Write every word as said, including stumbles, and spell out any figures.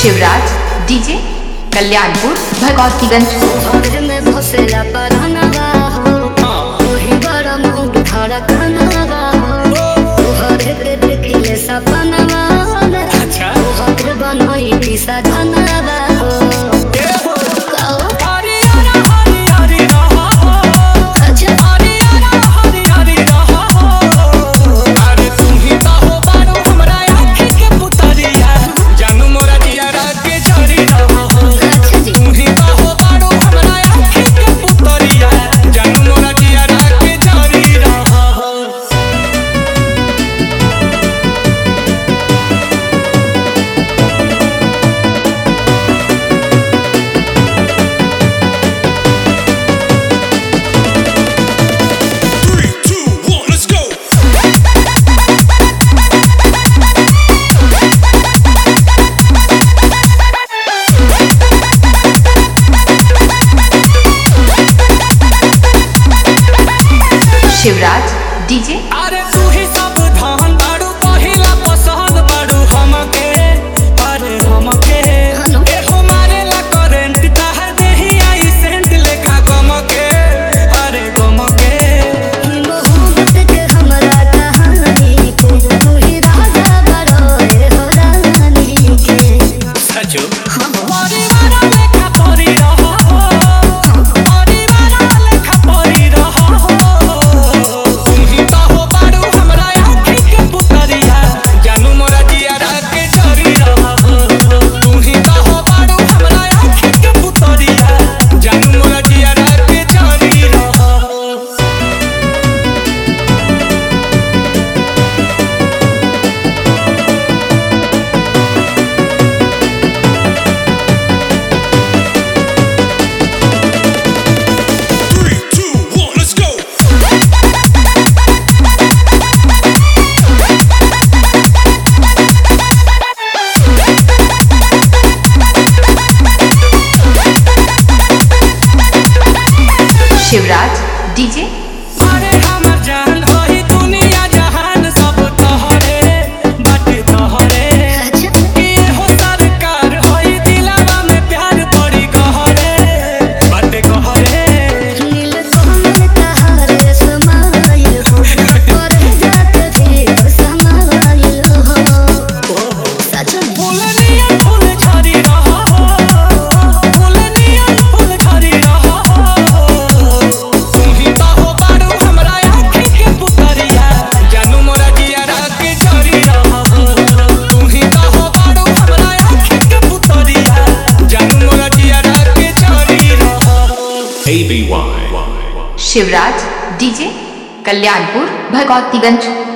Shivraj DJ Kalyanpur Bhagwatiganj. घर में घोसला परानवा हो वही बड़ा मूड खड़ा करनवा हो हर के देखिए सपनवा अच्छा घर बनई पिसा धनवा हो शिवराज डीजे अरे तू ही सब धान बाड़ू पहिला पसंद बाड़ू हमके अरे हमके ए हमारे ला करेंट ताहर देही आई सेंट लेखा गमके अरे गमके मोहब्बत के हमरा कहानी को तू ही राजा बड़ोए हो रानी के सचो परिवार लेखा परी रहो परिवार लेखा परी रहो शिवराज डीजे अरे हमर जान होई दुनिया जहान सब तोहरे बाटे तोहरे के हो सरकार होई दिलवा में प्यार बड़ी गहरे बाटे गहरे नील कमल तहारे समाइल हो पर जात भी समाइल हो सच फूलनिया फूल झरी रहो फूलनिया फूल झरी रहो शिवराज डीजे कल्याणपुर भगवतीगंज।